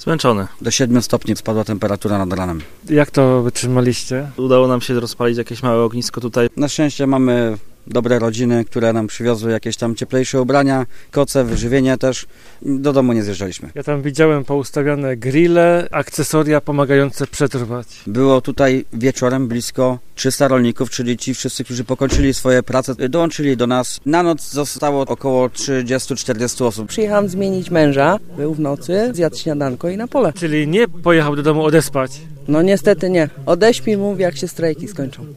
Zmęczony. Do 7 stopni spadła temperatura nad ranem. Jak to wytrzymaliście? Udało nam się rozpalić jakieś małe ognisko tutaj. Na szczęście mamy dobre rodziny, które nam przywiozły jakieś tam cieplejsze ubrania, koce, wyżywienie też. Do domu nie zjeżdżaliśmy. Ja tam widziałem poustawiane grille, akcesoria pomagające przetrwać. Było tutaj wieczorem blisko 300 rolników, czyli ci wszyscy, którzy pokończyli swoje prace, dołączyli do nas. Na noc zostało około 30-40 osób. Przyjechałam zmienić męża, był w nocy, zjadł śniadanko i na pole. Czyli nie pojechał do domu odespać. No niestety nie. Odeśpi, mówi, jak się strajki skończą.